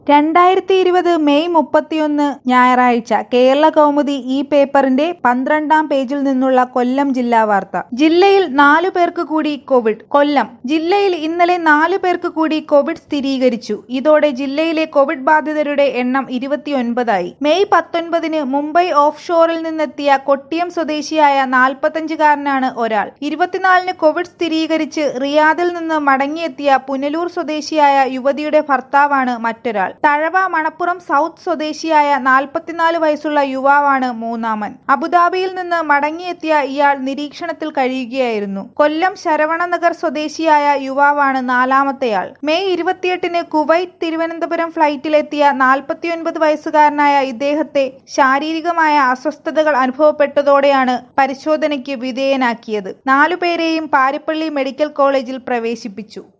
2020 May 31 ഞായറാഴ്ച കേരള കൗമുദി ഈ പേപ്പറിന്റെ 12-ാം പേജിൽ നിന്നുള്ള കൊല്ലം ജില്ലാ വാർത്ത. ജില്ലയിൽ 4 പേർക്ക് കൂടി കോവിഡ്. കൊല്ലം ജില്ലയിൽ ഇന്നലെ 4 പേർക്ക് കൂടി കോവിഡ് സ്ഥിരീകരിച്ചു. ഇതോടെ ജില്ലയിലെ കോവിഡ് ബാധിതരുടെ എണ്ണം 29 ആയി. മെയ് 19 മുംബൈ ഓഫ് ഷോറിൽ നിന്നെത്തിയ കൊട്ടിയം സ്വദേശിയായ 45-കാരനാണ് ഒരാൾ. 24 കോവിഡ് സ്ഥിരീകരിച്ച് റിയാദിൽ നിന്ന് മടങ്ങിയെത്തിയ പുനലൂർ സ്വദേശിയായ യുവതിയുടെ ഭർത്താവാണ് മറ്റൊരാൾ. തഴവ മണപ്പുറം സൗത്ത് സ്വദേശിയായ 44 വയസ്സുള്ള യുവാവാണ് മൂന്നാമൻ. അബുദാബിയിൽ നിന്ന് മടങ്ങിയെത്തിയ ഇയാൾ നിരീക്ഷണത്തിൽ കഴിയുകയായിരുന്നു. കൊല്ലം ശരവണനഗർ സ്വദേശിയായ യുവാവാണ് നാലാമത്തെയാൾ. മെയ് 28 കുവൈറ്റ് തിരുവനന്തപുരം ഫ്ലൈറ്റിലെത്തിയ 49 വയസ്സുകാരനായ ഇദ്ദേഹത്തെ ശാരീരികമായ അസ്വസ്ഥതകൾ അനുഭവപ്പെട്ടതോടെയാണ് പരിശോധനയ്ക്ക് വിധേയനാക്കിയത്. 4 പേരെയും പാരിപ്പള്ളി മെഡിക്കൽ കോളേജിൽ പ്രവേശിപ്പിച്ചു.